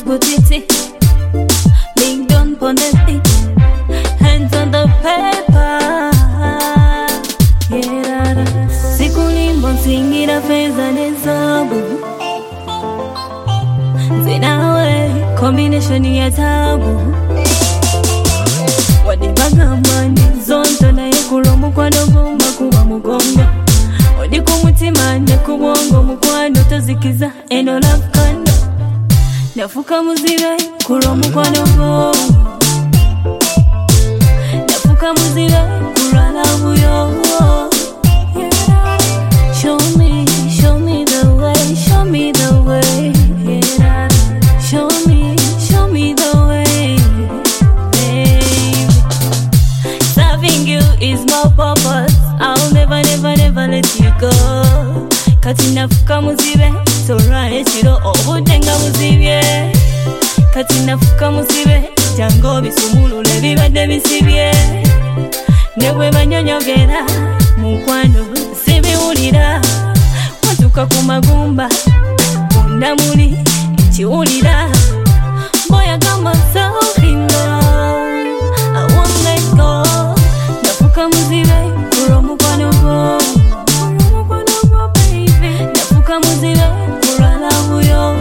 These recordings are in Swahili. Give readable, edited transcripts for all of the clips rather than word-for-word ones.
put it. Link done on the beat. Hands on the paper. Yeah, sikulimbo singira feza nezabu. Zinawe combination ya tabu. Wadi bagamani zonto na yekuro mukwano gomba kuwa mugongo. Wadi kumutima ne kubongo mukwano tozikiza eno love kando. Nafuka muzibe kuro mukwano gomba. Nafuka muzibe kura love yo. Show me the way, show me the way. Yeah. Show me the way, baby. Loving you is my purpose. I'll never let you go. Kati nafuka muzibe, tora echiro obudenga muzibye. Kati nafuka muzibe, jango bisumulule bibadde bisibye. Newe banyonyogera, mukwano sibiwulira. Watuka ku magumba, undamuli chiulira. Boy, I got myself in love. I won't let go. Nafuka muzibe, kuro mukwano go. Nafuka muzibe, kura love yo.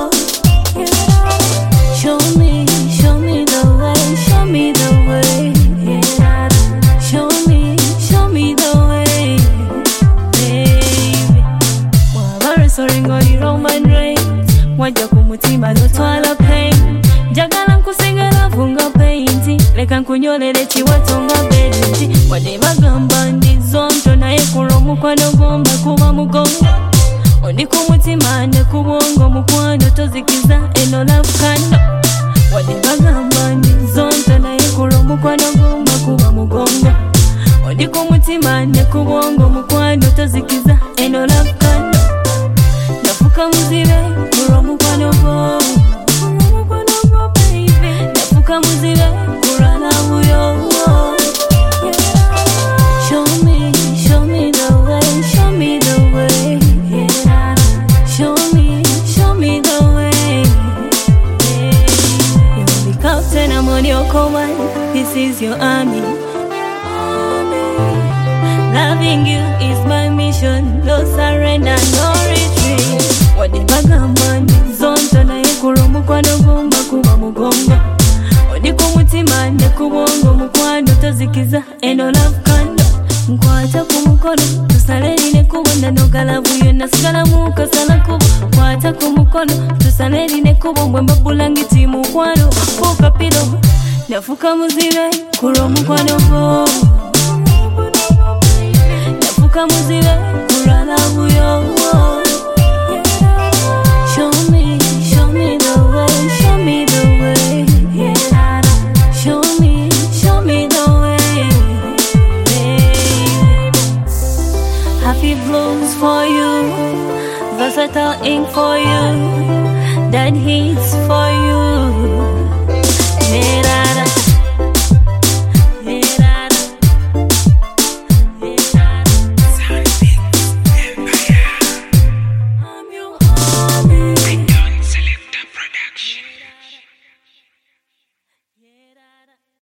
Show me the way, show me the way. Yeah. Show me the way, baby. Mwabare soringo di Roman Reigns. Wajja kumutima dotwala pain. Jagala nkusigala vunga painti. Leka nkunyolere chiwatonga bedinti. Wade bagamba ndizonto naye kuro mukwano gomba kuba mugongo. Ondi kumutima ne kubongo mukwano tozikiza eno love kando. Wade bagamba ndizonto naye kuro mukwano gomba kuba mugongo. Ondi kumutima ne kubongo mukwano tozikiza eno love kando. Nafuka muzibe kuro mukwano go. Nafuka muzibe kura love yo. Show me the way, show me the way. Yeah. Show me the way. Yeah. You're the captain, I'm on your command. This is your army. Loving you is my mission. No surrender, no retreat. Wadi bagamani zonto na yekuro mukwano gomba kuba mugongo. Wadi kumutima ne kubongo mukwano tozikiza eno love kando. Nkwata kumukono tusaleli ne kubonda nogalavu yonna sigala mukasala kubo. Nkwata kumukono tusaleli ne kubo mbwemba bulangiti mukwano fuka pilo. Nafuka muzibe kuro mukwano go. Nafuka muzibe kura love yo. Show me the way, show me the way. Yeah. Show me the way, baby. Happy blues for you, versatile ink for you, that hits for you.